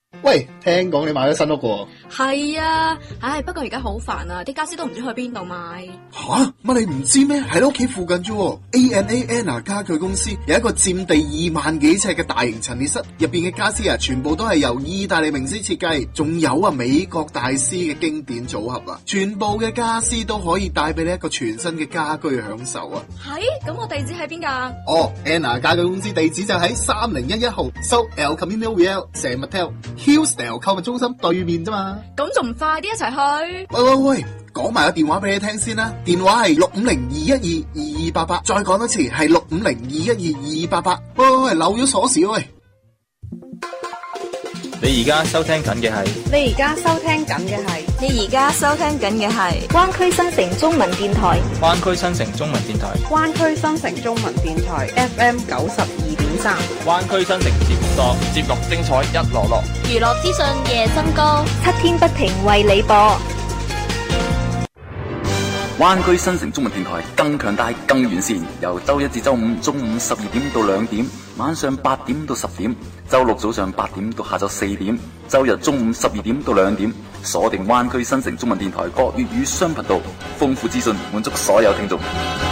喂，聽講你買咗新屋喎？ 係啊，不過而家好煩啊，啲家私都唔知去邊度買。 吓，乜你唔知咩？喺你屋企附近啫。ANA Anna 家具公司有一個佔地2萬幾尺嘅大型陳列室，入邊嘅家私啊，全部都係由意大利名師設計，仲有啊美國大師嘅經典組合啊，全部嘅家私都可以帶俾你一個全新嘅家居享受啊。 係，咁我地址喺邊噶 ？Anna 家具公司地址就喺3011號，South El Camino Real San Mateo。Hillsdale 購物中心對面啫嘛， 咁仲唔快啲一齊去？ 喂，講埋個電話俾你聽先啦，電話係650-212-2288，再講多次係650-212-2288。喂，漏咗鎖匙喂！ 你而家收聽緊嘅係灣區新城中文電台， 灣區新城中文電台， 灣區新城中文電台 FM 92.3， 灣區新城節目多，節目精彩一籮籮， 娛樂資訊夜笙歌，7天不停為你播。 灣區新城中文電台更強大、更完善，由周一至周五中午12點到2點，晚上8點到10點，周六早上8點到下晝4點，周日中午12點到2點，鎖定灣區新城中文電台各粵語雙頻道，豐富資訊，滿足所有聽眾。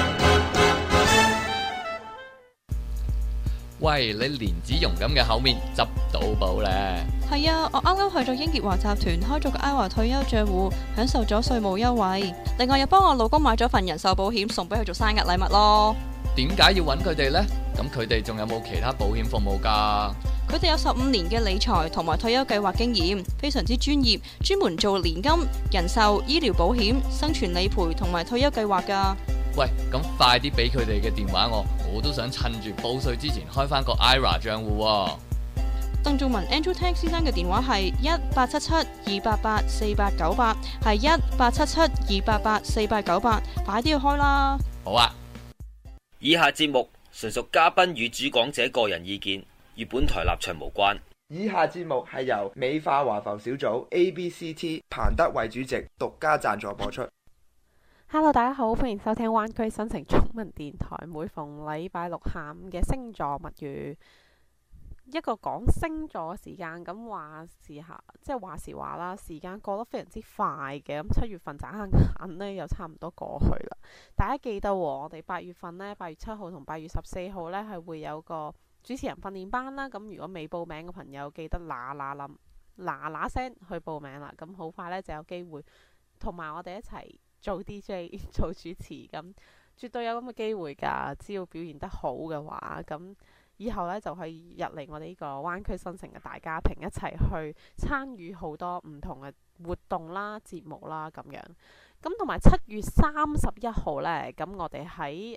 喂，你蓮子蓉咁嘅口面執到寶咧？ 係啊，我啱啱去咗英傑華集團開咗個 IRA 退休賬戶，享受咗稅務優惠。另外又幫我老公買咗份人壽保險，送俾佢做生日禮物咯。 點解要揾佢哋呢？咁佢哋仲有冇其他保險服務㗎？ 佢哋有15年嘅理財同埋退休計劃經驗，非常之專業，專門做年金、人壽、醫療保險、生存理賠同埋退休計劃㗎。 喂，咁快啲俾佢哋嘅電話我都想趁住報稅之前開翻個 IRA 賬戶喎。 鄧仲文 Andrew Tang 先生嘅電話係1877-288-4898，係1877-288-4898，快啲去開啦！ 好啊。 以下節目純屬嘉賓與主講者個人意見，與本台立場無關。 以下節目係由美化華埠小組 ABCT 彭德偉主席獨家贊助播出。 Hello， 大家好，歡迎收聽灣區新城中文電台，每逢禮拜六下午嘅星座物語，一個講星座嘅時間。咁話時話啦，時間過得非常之快嘅。咁7月份眨下眼呢，又差唔多過去啦。大家記得我哋8月份呢，8月7號同8月14號呢，係會有個主持人訓練班啦。咁如果未報名嘅朋友，記得嗱聲去報名啦。咁好快呢，就有機會同埋我哋一齊做 DJ 做主持，咁絕對有咁嘅機會㗎。只要表現得好嘅話，咁以後呢，就可以入嚟我哋呢個灣區新城嘅大家庭，一齊去參與好多唔同嘅活動啦、節目啦咁樣。咁同埋7月31號呢，咁我哋喺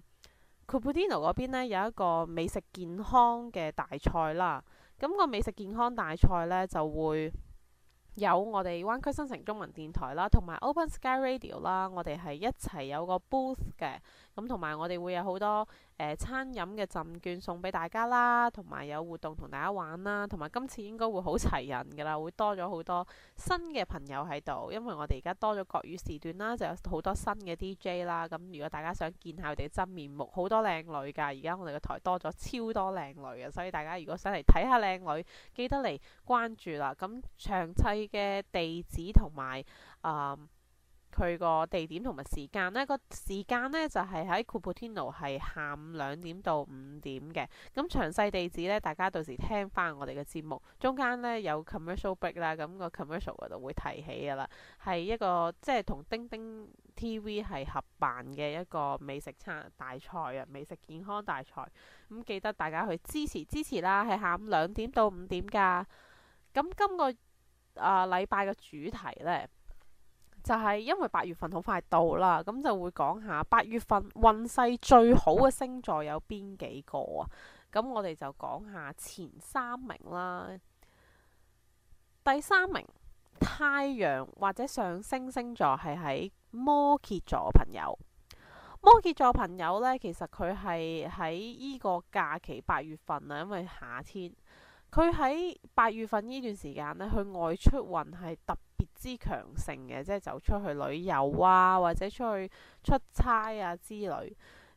Cupertino 嗰邊呢，有一個美食健康嘅大賽啦。咁個美食健康大賽呢，就會有我哋灣區新城中文電台啦，同埋 Open Sky Radio 啦，我哋係一齊有個 booth 嘅。咁同埋我哋會有好多餐飲嘅贈券送俾大家啦，同埋有活動同大家玩啦。同埋今次應該會好齊人㗎啦，會多咗好多新嘅朋友喺度，因為我哋而家多咗國語時段啦，就有好多新嘅 DJ 啦。咁如果大家想見下佢哋嘅真面目，好多靚女㗎。而家我哋個台多咗超多靚女嘅，所以大家如果想嚟睇下靚女，記得嚟關注啦。咁詳細嘅地址同埋佢個地點同埋時間呢，個時間呢就係喺 Cupertino 係下午2點到5點嘅。咁詳細地址呢，大家到時聽翻我哋嘅節目，中間呢有 commercial break 啦，咁個 commercial 嗰度會提起噶啦，係一個即係同叮叮 TV 係合辦嘅一個美食餐大賽啊，美食健康大賽。咁記得大家去支持啦，係下午2點到5點噶。咁今個禮拜嘅主題呢，就係因為8月份好快到啦，咁就會講下8月份運勢最好嘅星座有邊幾個啊？咁我哋就講下前3名啦。第3名太陽或者上升星座係喺摩羯座朋友。摩羯座朋友呢，其實佢係喺依個假期8月份啊，因為夏天。佢喺8月份呢段時間呢，佢外出運係特別之強盛嘅，即係走出去旅遊啊，或者出去出差啊之類。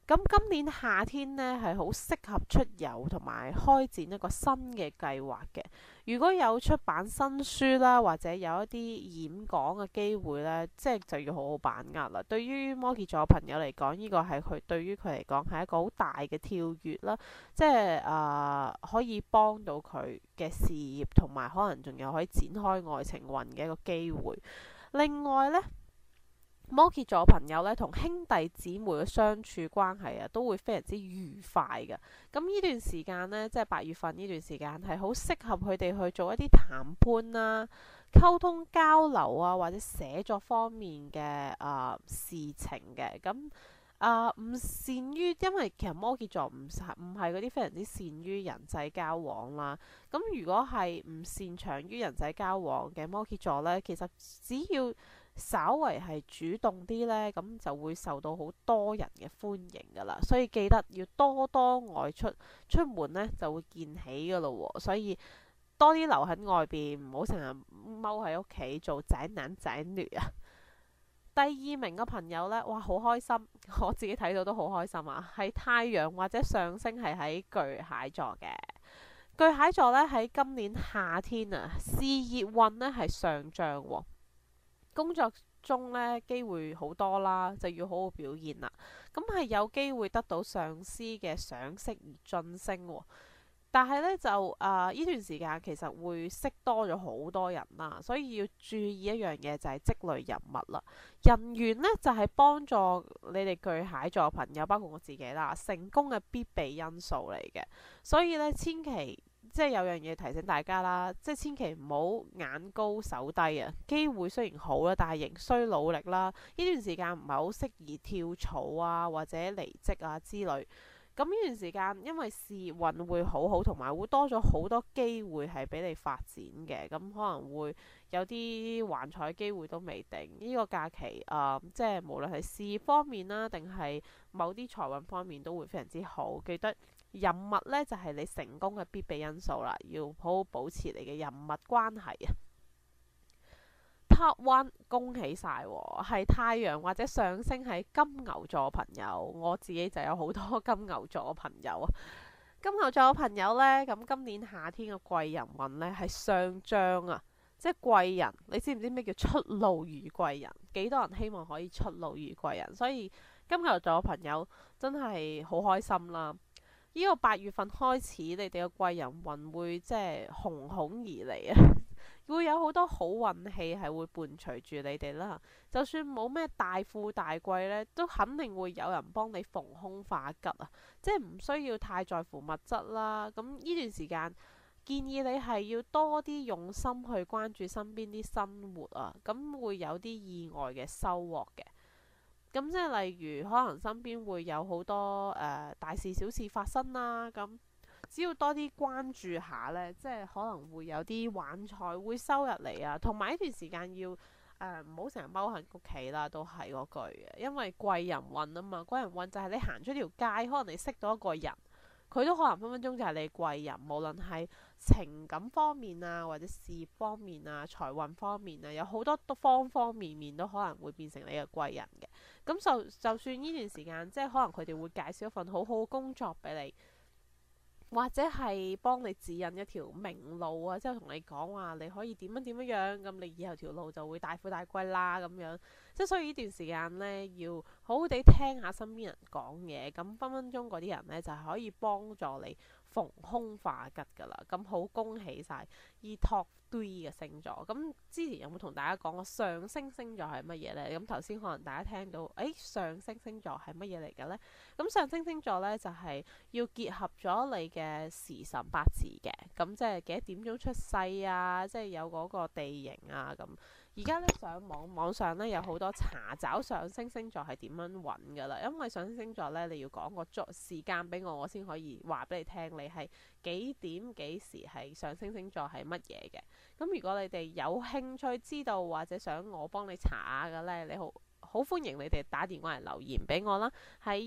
咁今年夏天呢，係好適合出遊同埋開展一個新嘅計劃嘅。如果有出版新書啦，或者有一啲演講嘅機會呢，即係就要好好把握啦。對於摩羯座朋友嚟講，呢個係對於佢嚟講係一個好大嘅跳躍啦，即係可以幫到佢嘅事業，同埋可能仲有可以展開愛情運嘅一個機會。另外呢，摩羯座朋友咧，同兄弟姊妹嘅相處關係啊，都會非常之愉快嘅。咁呢段時間呢，即係8月份呢段時間，係好適合佢哋去做一啲談判啦、溝通交流啊，或者寫作方面嘅事情嘅。咁唔善於，因為其實摩羯座唔係嗰啲非常之善於人際交往啦。咁如果係唔擅長於人際交往嘅摩羯座呢，其實只要稍為係主動啲呢，咁就會受到好多人嘅歡迎噶啦。所以記得要多多外出門呢，就會見喜噶咯。所以多啲留喺外邊，唔好成日踎喺屋企做宅男宅女啊。第2名嘅朋友呢，哇，好開心，我自己睇到都好開心啊！係太陽或者上升係喺巨蟹座嘅。巨蟹座呢，喺今年夏天啊，事業運呢係上漲喎。工作中呢，機會好多啦，就要好好表現啦。咁係有機會得到上司嘅賞識而晉升喎。但係呢，就呢段時間其實會識多咗好多人啦，所以要注意一樣嘢就係積累人物啦。人緣呢，就係幫助你哋巨蟹座朋友，包括我自己啦，成功嘅必備因素嚟嘅。所以呢，千祈即係有樣嘢提醒大家啦，即係千祈唔好眼高手低啊！機會雖然好啦，但係仍需努力啦。呢段時間唔係好適宜跳槽啊，或者離職啊之類。咁呢段時間因為事業運會好好，同埋會多咗好多機會係俾你發展嘅。咁可能會有啲橫財機會都未定。呢個假期即係無論係事業方面啦，定係某啲財運方面都會非常之好。記得人脈呢，就係你成功嘅必備因素啦，要好好保持你嘅人脈關係啊。Top 1，恭喜晒喎，係太陽或者上升喺金牛座朋友，我自己就有好多金牛座朋友啊。金牛座朋友呢，咁今年夏天嘅貴人運呢係上漲啊，即係貴人，你知唔知咩叫出路如貴人？幾多人希望可以出路如貴人？所以金牛座朋友真係好開心啦。呢個8月份開始，你哋嘅貴人運會即係鴻鴻而嚟啊！會有好多好運氣係會伴隨住你哋啦。就算冇咩大富大貴呢，都肯定會有人幫你逢凶化吉啊！即係唔需要太在乎物質啦。咁呢段時間建議你係要多啲用心去關注身邊啲生活啊，咁會有啲意外嘅收穫嘅。咁即係例如可能身邊會有好多大事小事發生啦，咁只要多啲關注下呢，即係可能會有啲橫財會收入嚟啊。同埋呢段時間要唔好成日踎喺屋企啦，都係嗰句嘅，因為貴人運啊嘛。貴人運就係你行出條街，可能你識到一個人，佢都可能分分鐘就係你貴人，無論係情感方面啊，或者事業方面啊，財運方面啊，有好多方方面面都可能會變成你嘅貴人嘅。咁就算呢段時間，即係可能佢哋會介紹一份好好嘅工作俾你，或者係幫你指引一條明路啊，即係同你講話你可以點樣點樣，咁你以後條路就會大富大貴啦咁樣。即係所以呢段時間呢，要好好地聽下身邊人講嘢，咁分分鐘嗰啲人呢，就係可以幫助你逢凶化吉噶啦。咁好恭喜晒依 Top 3嘅星座。咁之前有冇同大家講過上升星座係乜嘢呢？咁頭先可能大家聽到，上升星座係乜嘢嚟嘅呢？咁上升星座呢，就係要結合咗你嘅時辰八字嘅，咁即係幾多點鐘出世啊？即係有嗰個地形啊咁。而家呢，上網上呢，有好多查找上升星座係點樣揾噶啦，因為上升星座呢，你要講個時間俾我先可以話俾你聽，你係幾點幾時係上升星座係乜嘢嘅。咁如果你哋有興趣知道或者想我幫你查下嘅呢，你好歡迎你哋打電話嚟留言俾我啦，係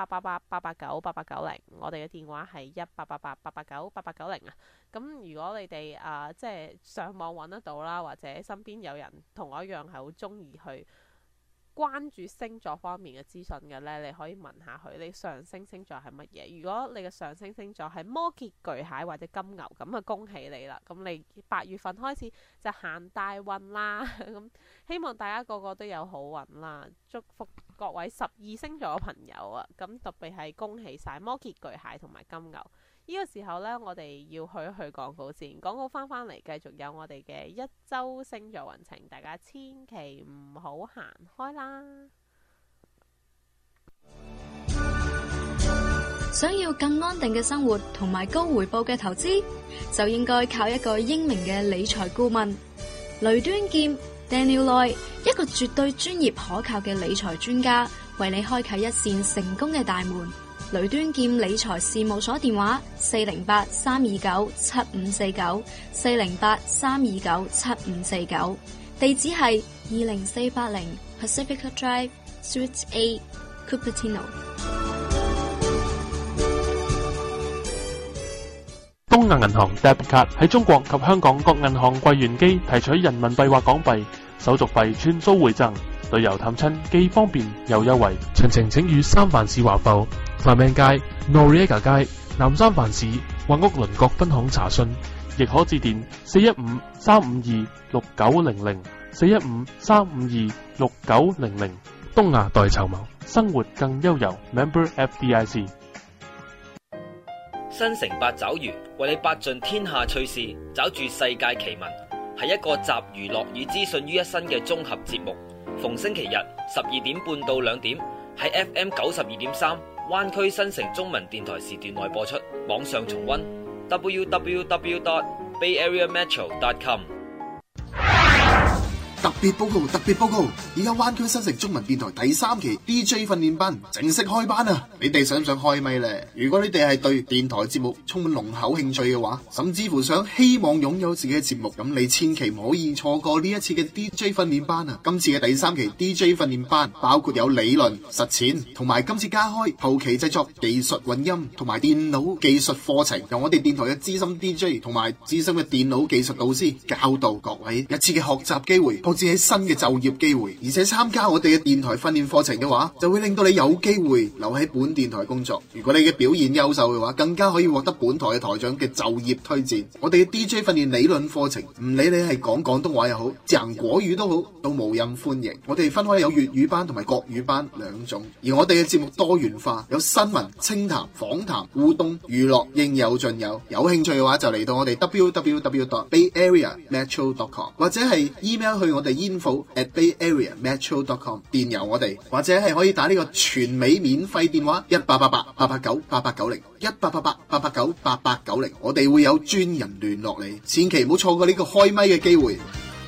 1888889890，我哋嘅電話係1888889890啊。咁如果你哋即係上網揾得到啦，或者身邊有人同我一樣係好中意去關注星座方面嘅資訊嘅呢，你可以問下佢你上升星座係乜嘢。如果你嘅上升星座係摩羯、巨蟹或者金牛，咁啊恭喜你啦！咁你8月份開始就行大運啦。咁希望大家個個都有好運啦，祝福各位12星座嘅朋友啊！咁特別係恭喜晒摩羯、巨蟹同埋金牛。呢個時候呢，我哋要去一去廣告先，廣告翻嚟繼續有我哋嘅一周星座運程，大家千祈唔好行開啦。 想要更安定嘅生活同埋高回報嘅投資，就應該靠一個英明嘅理財顧問雷端劍 Daniel Loy， 一個絕對專業可靠嘅理財專家，為你開啟一扇成功嘅大門。雷端劍理財事務所電話408-329-7549，408-329-7549，地址係20480 Pacific Drive Suite A Cupertino。 東亞銀行 Debit Card 喺中國及香港各銀行櫃員機提取人民幣或港幣，手續費穿蘇回贈，旅遊探親既方便又優惠。詳情請與三藩市華埠、繁命街、Noriega 街、南三藩市或屋鄰國分行查詢，亦可致電415-352-6900，415-352-6900。東亞代籌謀，生活更悠遊。Member FDIC。 新城八爪魚為你八盡天下趣事，找住世界奇聞，係一個集娛樂與資訊於一身嘅綜合節目。逢星期日12點半到2點喺 FM 92.3灣區新城中文電台時段內播出，網上重溫 www.bayareametro.com。 特別報告！特別報告！而家灣區新城中文電台第3期 DJ 訓練班正式開班啊！你哋想唔想開咪呢？如果你哋係對電台節目充滿濃厚興趣嘅話，甚至乎希望擁有自己嘅節目，咁你千祈唔可以錯過呢一次嘅 DJ 訓練班啊！今次嘅第3期 DJ 訓練班包括有理論、實踐，同埋今次加開後期製作、技術混音同埋電腦技術課程，由我哋電台嘅資深 DJ 同埋資深嘅電腦技術導師教導各位一次嘅學習機會。只係新嘅就業機會，而且參加我哋嘅電台訓練課程嘅話，就會令到你有機會留喺本電台工作。如果你嘅表現優秀嘅話，更加可以獲得本台嘅台長嘅就業推薦。我哋嘅 DJ 訓練理論課程，唔理你係講廣東話又好，講國語都好，都無任歡迎。我哋分開有粵語班同埋國語班兩種，而我哋嘅節目多元化，有新聞、清談、訪談、互動、娛樂，應有盡有。有興趣嘅話，就嚟到我哋 www.bayareametro.com 或者係 email 去我哋info@bayareametro.com 電郵我哋，或者係可以打呢個全美免費電話1888-889-8890，1888-889-8890，我哋會有專人聯絡你，千祈唔好錯過呢個開咪嘅機會。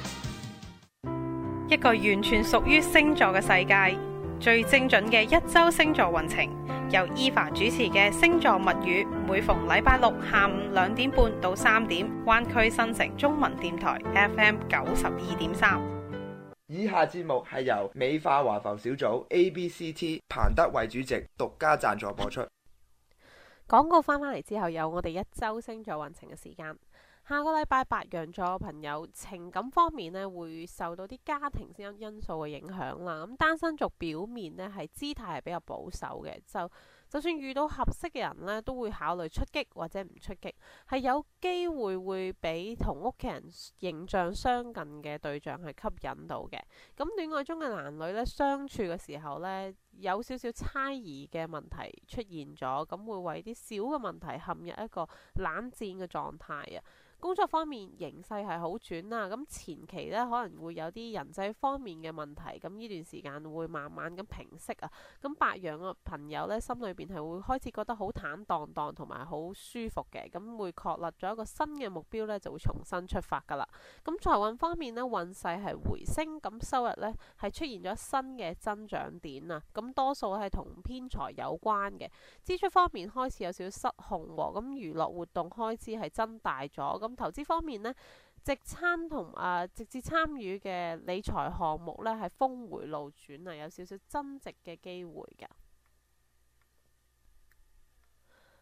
一個完全屬於星座嘅世界，最精準嘅一周星座運程，由 Eva 主持嘅星座物語，每逢禮拜六下午2點半到3點，灣區新城中文電台 FM 92.3。 以下節目係由美化華埠小組 ABCT 彭德偉主席獨家贊助播出。 廣告翻嚟之後，有我哋一周星座運程嘅時間。下個禮拜白羊座朋友情感方面呢，會受到啲家庭因素嘅影響啦。咁單身族表面呢，係姿態係比較保守嘅，就算遇到合適嘅人呢，都會考慮出擊或者唔出擊，係有機會俾同屋企人形象相近嘅對象係吸引到嘅。咁戀愛中嘅男女呢，相處嘅時候呢，有少少猜疑嘅問題出現咗，咁會為啲小嘅問題陷入一個冷戰嘅狀態啊。工作方面形勢係好轉啦，咁前期呢，可能會有啲人際方面嘅問題，咁呢段時間會慢慢咁平息啊。咁白羊嘅朋友呢，心裏邊係會開始覺得好坦蕩蕩同埋好舒服嘅，咁會確立咗一個新嘅目標呢，就會重新出發噶啦。咁財運方面呢，運勢係回升，咁收入呢係出現咗新嘅增長點啊，咁多數係同偏財有關嘅。支出方面開始有少少失控喎，咁娛樂活動開支係增大咗，咁投資方面呢，直接參與嘅理財項目呢係峰回路轉啊，有少少增值嘅機會㗎。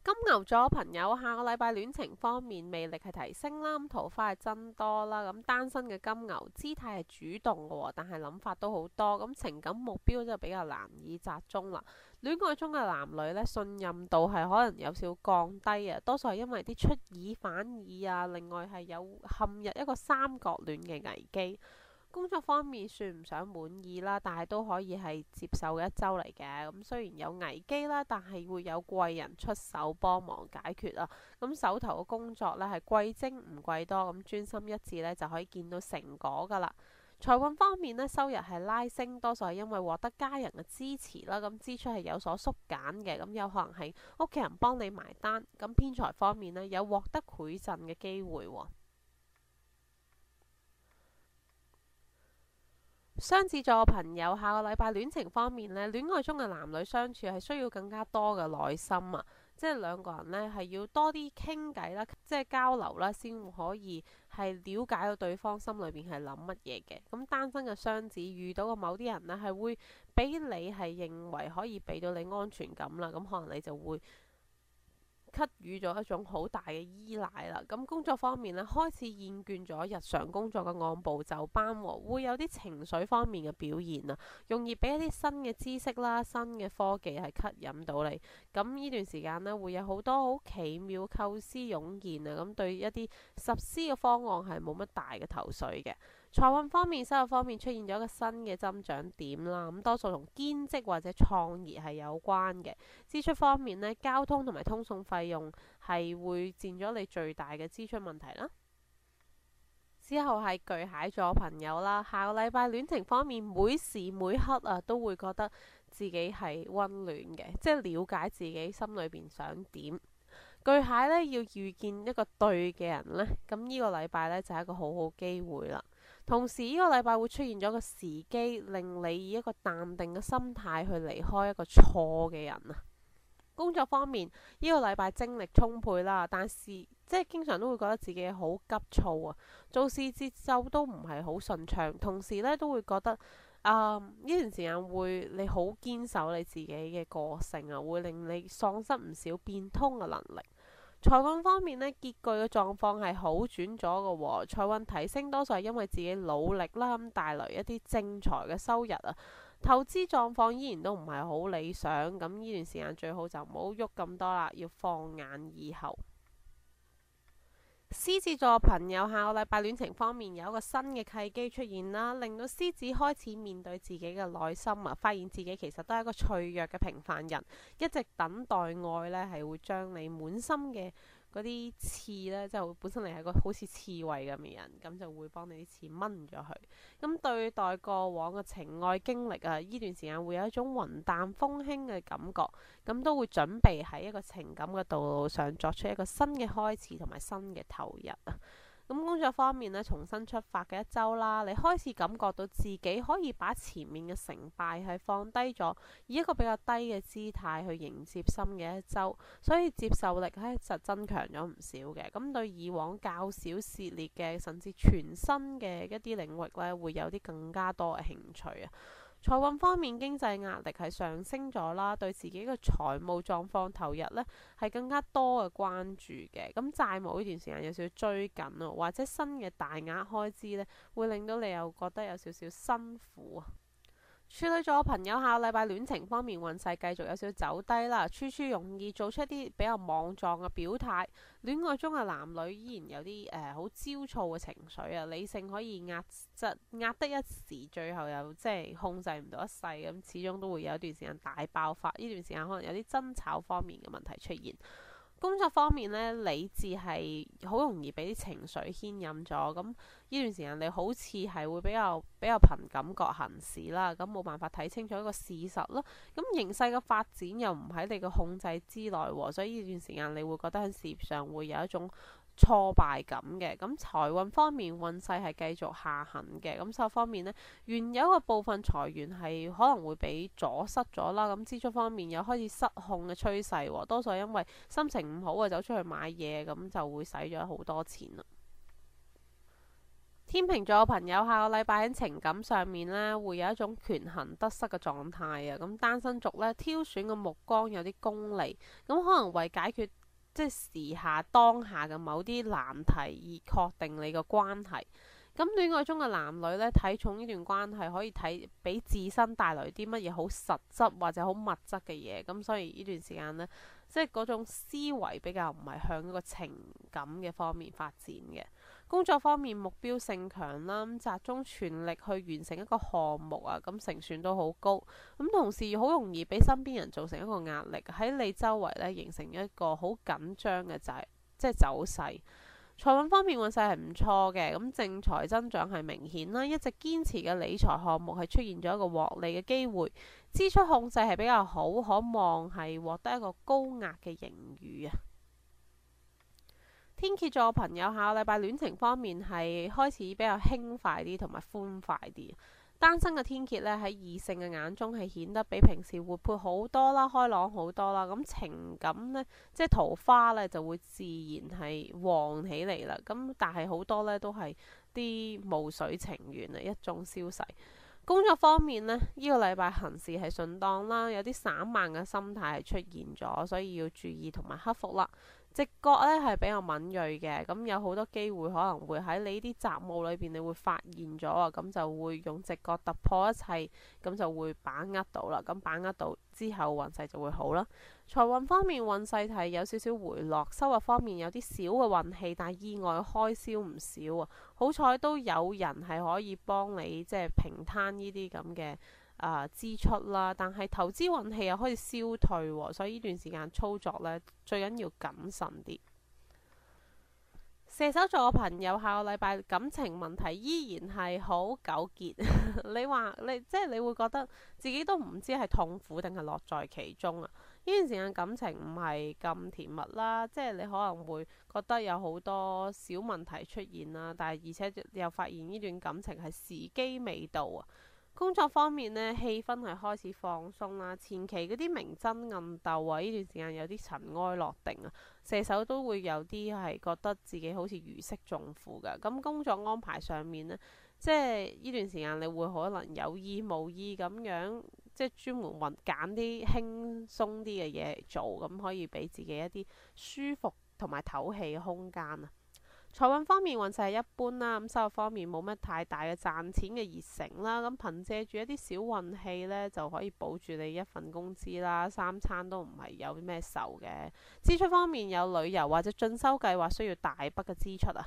金牛座朋友下個禮拜戀情方面魅力係提升啦，咁桃花係增多啦，咁單身嘅金牛姿態係主動嘅，但係諗法都好多，咁情感目標就比較難以集中啦。戀愛中嘅男女呢，信任度係可能有少少降低啊，多數係因為啲出爾反爾啊，另外係有陷入一個三角戀嘅危機。工作方面算唔上滿意啦，但係都可以係接受嘅一周嚟嘅。咁雖然有危機啦，但係會有貴人出手幫忙解決啊。咁手頭嘅工作呢係貴精唔貴多，咁專心一致呢就可以見到成果噶啦。財運方面呢，收入係拉升，多數係因為獲得家人嘅支持啦。咁支出係有所縮減嘅，咁有可能係屋企人幫你埋單。咁偏財方面呢，有獲得饋贈嘅機會喎。雙子座朋友下個禮拜戀情方面呢，戀愛中嘅男女相處係需要更加多嘅耐心啊，即係兩個人呢係要多啲傾偈啦，即係交流啦，先可以係了解到對方心裏邊係諗乜嘢嘅。咁單身嘅雙子遇到嘅某啲人呢，係會俾你係認為可以俾到你安全感啦，咁可能你就會給予咗一種好大嘅依賴啦。咁工作方面呢，開始厭倦咗日常工作嘅按部就班，會有啲情緒方面嘅表現啊，容易俾一啲新嘅知識啦、新嘅科技係吸引到你。咁呢段時間呢，會有好多好奇妙構思湧現啊，咁對一啲實施嘅方案係冇乜大嘅頭緒嘅。財運方面、收入方面出現咗一個新嘅增長點啦，咁多數同兼職或者創業係有關嘅。支出方面呢，交通同埋通訊費用係會佔咗你最大嘅支出問題啦。之後係巨蟹座朋友啦，下個禮拜戀情方面每時每刻都會覺得自己係溫暖嘅，即係了解自己心裏邊想點。巨蟹呢，要遇見一個對嘅人呢，咁呢個禮拜呢，就係一個好好機會啦。同時呢個禮拜會出現咗個時機，令你以一個淡定嘅心態去離開一個錯嘅人啊。工作方面呢個禮拜精力充沛啦，但是即係經常都會覺得自己好急躁啊，做事節奏都唔係好順暢，同時呢，都會覺得呢段時間你好堅守你自己嘅個性啊，會令你喪失唔少變通嘅能力。財運方面呢，拮據嘅狀況係好轉咗嘅喎，財運提升多數係因為自己努力啦，咁帶來一啲正財嘅收入啊。投資狀況依然都唔係好理想，咁呢段時間最好就唔好喐咁多啦，要放眼以後。獅子座朋友下個禮拜戀情方面有一個新嘅契機出現啦，令到獅子開始面對自己嘅內心啊，發現自己其實都係一個脆弱嘅平凡人，一直等待愛呢係會將你滿心嘅嗰啲刺呢，即係本身你係個好似刺蝟咁嘅人，咁就會幫你啲刺掹咗佢。咁對待過往嘅情愛經歷啊，呢段時間會有一種雲淡風輕嘅感覺，咁都會準備喺一個情感嘅道路上作出一個新嘅開始同埋新嘅投入啊。咁工作方面呢，重新出發嘅一周啦，你開始感覺到自己可以把前面嘅成敗係放低咗，以一個比較低嘅姿態去迎接新嘅一周，所以接受力就增強咗唔少嘅。咁對以往較少涉獵嘅甚至全新嘅一啲領域呢，會有啲更加多嘅興趣啊。財運方面，經濟壓力係上升咗啦，對自己嘅財務狀況投入呢係更加多嘅關注嘅。咁債務呢段時間有少少追緊啊，或者新嘅大額開支呢，會令到你又覺得有少少辛苦啊。處女座朋友下個禮拜戀情方面運勢繼續有少少走低啦，處處容易做出一啲比較莽撞嘅表態。戀愛中嘅男女依然有啲好焦躁嘅情緒啊，理性可以壓得一時，最後又即係控制唔到一世，咁始終都會有一段時間大爆發。呢段時間可能有啲爭吵方面嘅問題出現。工作方面呢，理智係好容易俾啲情緒牽引咗，咁呢段時間你好似係會比較憑感覺行事啦，咁冇辦法睇清楚一個事實咯。咁形勢嘅發展又唔喺你嘅控制之內，所以呢段時間你會覺得喺事業上會有一種挫敗感嘅。咁財運方面運勢係繼續下行嘅，咁收入方面呢，原有嘅部分財源係可能會俾阻塞咗啦。咁支出方面有開始失控嘅趨勢，多數因為心情唔好啊，走出去買嘢，咁就會使咗好多錢啦。天天秤座嘅朋友下個禮拜喺情感上面呢，會有一種權衡得失嘅狀態啊。咁單身族呢，挑選嘅目光有啲功利，咁可能為解決即係時下當下嘅某啲難題而確定你個關係。咁戀愛中嘅男女呢，睇重呢段關係可以睇俾自身帶來啲乜嘢好實質或者好物質嘅嘢。咁所以呢段時間呢，即係嗰種思維比較唔係向嗰個情感嘅方面發展嘅。工作方面目標性強啦，集中全力去完成一個項目啊，咁勝算都好高。咁同時好容易俾身邊人造成一個壓力，喺你周圍呢形成一個好緊張嘅即係走勢。財運方面運勢係唔錯嘅，咁正財增長係明顯啦，一直堅持嘅理財項目係出現咗一個獲利嘅機會，支出控制係比較好，可望係獲得一個高額嘅盈餘啊。天蠍座朋友下個禮拜戀情方面係開始比較輕快啲同埋歡快啲。單身嘅天蠍呢，喺異性嘅眼中係顯得比平時活潑好多啦，開朗好多啦。咁情感呢，即係桃花呢，就會自然係旺起嚟啦。咁但係好多呢，都係啲霧水情緣啊，一眾消逝。工作方面呢，呢個禮拜行事係順當啦，有啲散漫嘅心態係出現咗，所以要注意同埋克服啦。直覺呢係比較敏鋭嘅，咁有好多機會可能會喺你啲雜務裏邊，你會發現咗啊，咁就會用直覺突破一切，咁就會把握到啦。咁把握到之後運勢就會好啦。財運方面運勢係有少少回落，收入方面有啲小嘅運氣，但係意外開銷唔少啊。好彩都有人係可以幫你即係平攤呢啲咁嘅支出啦，但係投資運氣又開始消退，所以呢段時間操作呢，最緊要謹慎啲。射手座嘅朋友下個禮拜感情問題依然係好糾結你會覺得自己都唔知係痛苦定係樂在其中啊。呢段時間感情唔係咁甜蜜啦，即係你可能會覺得有好多小問題出現啦，但係而且又發現呢段感情係時機未到啊。工作方面呢，氣氛係開始放鬆啦。前期嗰啲明爭暗鬥啊，呢段時間有啲塵埃落定啊。射手都會有啲係覺得自己好似如釋重負㗎。咁工作安排上面呢，即係呢段時間你會可能有意無意咁樣，即係專門揀啲輕鬆啲嘅嘢嚟做，咁可以俾自己一啲舒服同埋唞氣嘅空間啊。財運方面運勢係一般啦，咁收入方面冇乜太大嘅賺錢嘅熱誠啦，咁憑借住一啲小運氣呢，就可以保住你一份工資啦，三餐都唔係有咩愁嘅。支出方面有旅遊或者進修計劃需要大筆嘅支出啊。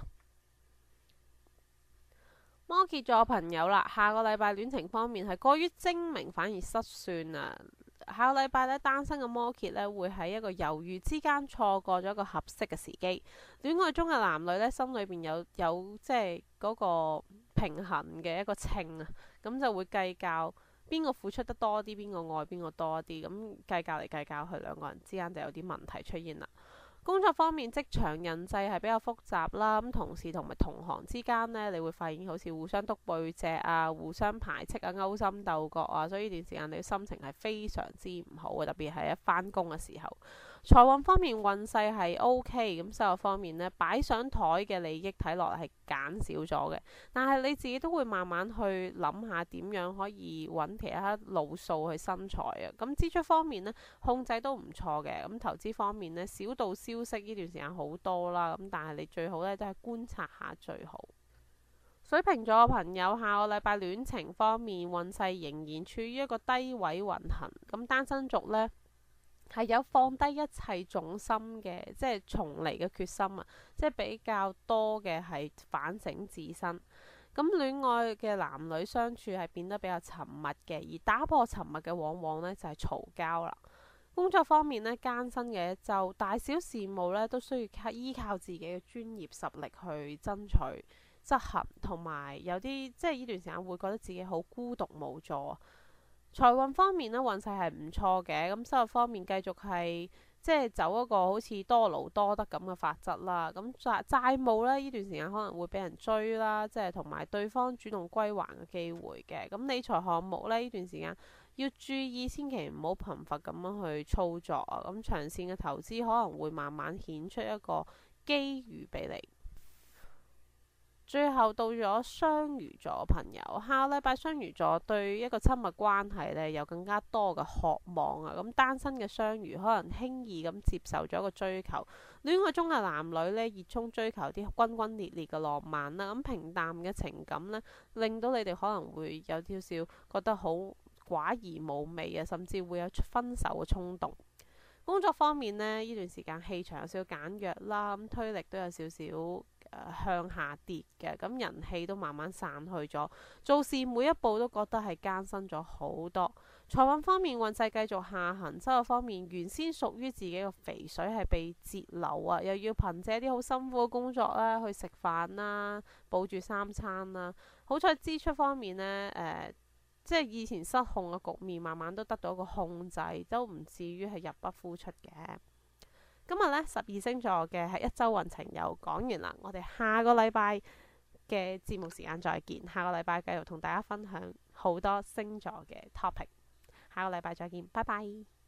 摩羯座朋友啦，下個禮拜戀情方面係過於精明反而失算啊。下個禮拜呢，單身嘅摩羯呢，會喺一個猶豫之間錯過咗一個合適嘅時機。戀愛中嘅男女呢，心裏邊有即係嗰個平衡嘅一個秤啊，咁就會計較邊個付出得多啲，邊個愛邊個多啲，咁計較嚟計較去，兩個人之間就有啲問題出現啦。工作方面，職場人際係比較複雜啦，咁同事同埋同行之間呢，你會發現好似互相篤背脊啊，互相排斥啊，勾心鬥角啊，所以呢段時間你嘅心情係非常之唔好嘅，特別係一返工嘅時候。財運方面運勢係 OK， 咁收入方面呢，擺上台嘅利益睇落係減少咗嘅，但係你自己都會慢慢去諗下點樣可以揾其他路數去生財啊。咁支出方面呢，控制都唔錯嘅，咁投資方面呢，小道消息呢段時間好多啦，咁但係你最好呢都係觀察下最好。水瓶座嘅朋友下個禮拜戀情方面運勢仍然處於一個低位運行，咁單身族呢，係有放低一切重心嘅，即係重嚟嘅決心啊！即係比較多嘅係反省自身。咁戀愛嘅男女相處係變得比較沉默嘅，而打破沉默嘅往往呢就係嘈交啦。工作方面呢，艱辛嘅一週，大小事務呢都需要依靠自己嘅專業實力去爭取執行，同埋有啲即係呢段時間會覺得自己好孤獨無助。財運方面呢，運勢係唔錯嘅，咁收入方面繼續係即係走一個好似多勞多得咁嘅法則啦。咁債務呢段時間可能會俾人追啦，即係同埋對方主動歸還嘅機會嘅。咁理財項目呢段時間要注意，千祈唔好頻繁咁樣去操作啊。咁長線嘅投資可能會慢慢顯出一個機遇俾你。 最後到咗雙魚座朋友，下個禮拜雙魚座對一個親密關係呢有更加多嘅渴望啊！咁單身嘅雙魚可能輕易咁接受咗一個追求，戀愛中嘅男女呢熱衷追求啲轟轟烈烈嘅浪漫啦，咁平淡嘅情感呢令到你哋可能會有少少覺得好寡而無味啊，甚至會有分手嘅衝動。工作方面呢段時間氣場有少少減弱啦，咁推力都有少少向下跌嘅，咁人氣都慢慢散去咗，做事每一步都覺得係艱辛咗好多。財運方面運勢繼續下行，收入方面原先屬於自己嘅肥水係被截流啊，又要憑借啲好辛苦嘅工作啦去食飯啦，保住三餐啦。好彩支出方面呢，即係以前失控嘅局面，慢慢都得到一個控制，都唔至於係入不敷出嘅。今日呢，12星座嘅係一周運程又講完啦，我哋下個禮拜嘅節目時間再見。下個禮拜繼續同大家分享好多星座嘅 topic。下個禮拜再見，拜拜。